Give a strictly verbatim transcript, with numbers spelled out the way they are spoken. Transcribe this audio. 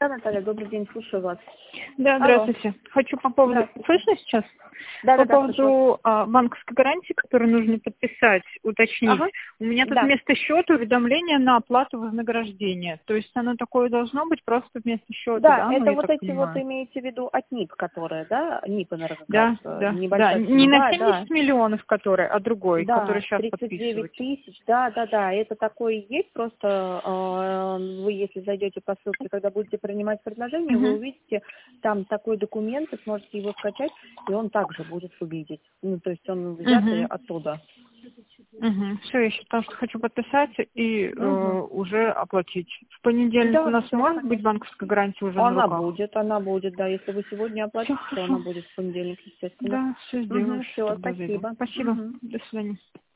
Да, Наталья, добрый день, слушаю вас. Да, Алло. здравствуйте. Хочу по поводу... Здравствуйте. Слышно сейчас? Да, По да, да, слышу вас. поводу а, банковской гарантии, которую нужно подписать, уточнить. Ага. У меня тут Да. вместо счета уведомление на оплату вознаграждения. То есть оно такое должно быть просто вместо счета, да? Да, Ну, это я вот так эти вот понимаю. имеете в виду от НИП, которые, да, НИП Да, энергогаз, э, да, да. небольшая Не сумма. на Да, да, семьдесят миллионов, который, а другой, который да, сейчас тридцать девять подписывать. тысяч, да, да, да, это такое и есть, просто э, вы, если зайдете по ссылке, когда будете принимать предложение, вы Угу. увидите там такой документ, вы сможете его скачать, и он также будет выглядеть. Ну, то есть он взятый Угу. оттуда. Угу. Все, я сейчас потому что хочу подписать и э, Угу. уже оплатить. В понедельник у Да, нас все, может быть конечно. банковская гарантия уже на Она руках? будет, она будет, да. Если вы сегодня Все оплатите, то она хорошо. будет в понедельник, естественно. Да, все сделаю, Угу, все, тогда зайду. спасибо. Спасибо. Угу. До свидания.